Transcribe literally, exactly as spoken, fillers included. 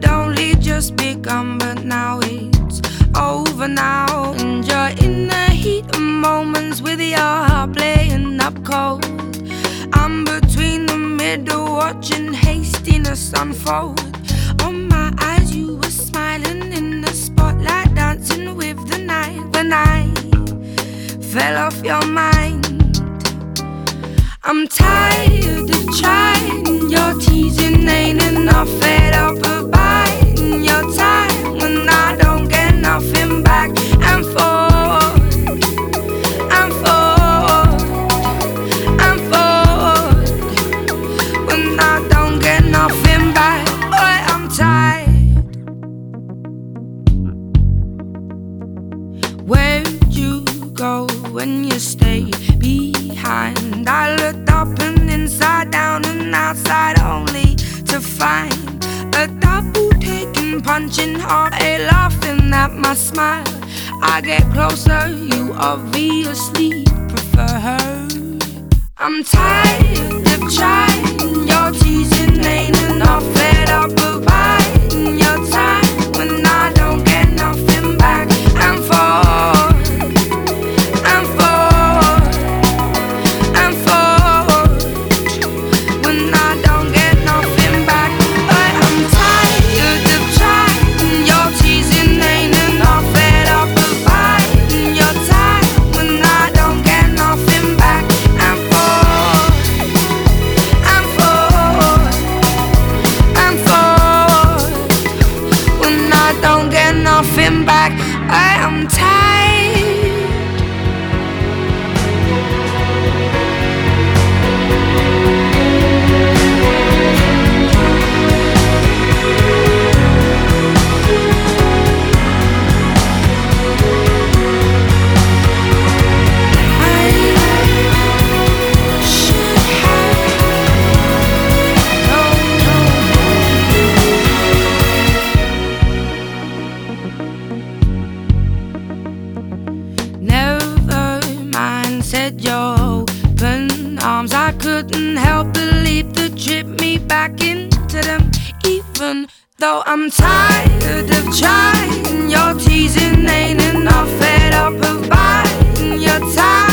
had only just begun, but now it's over now. And you're in the heat of moments with your heart playing up cold. I'm between the middle, watching hastiness unfold. On my eyes you were smiling in the spotlight, dancing with the night. When I fell off your mind, I'm tired of trying. Your teasing ain't enough, fed up of biding your time. When I don't get nothing back, and forth, and forth, and forth. When I don't get nothing back, boy, I'm tired. Where'd you go when you stayed behind? I looked up and inside down and outside only to find a double taking, punching hard, a laughing at my smile. I get closer, you obviously prefer her. I'm tired of trying. Your teasing ain't enough, fed up of biding your time. When I don't get nothing back, and forth, and forth, and forth. When I don't get nothing back, but I'm tired of trying. Your teasing ain't enough, fed up of biding your time. When I don't get nothing back, and forth, and forth, and forth. When I don't get nothing back, I am tired. Said your open arms, I couldn't help but leave to trip me back into them. Even though I'm tired of trying, your teasing ain't enough, fed up of biding your time.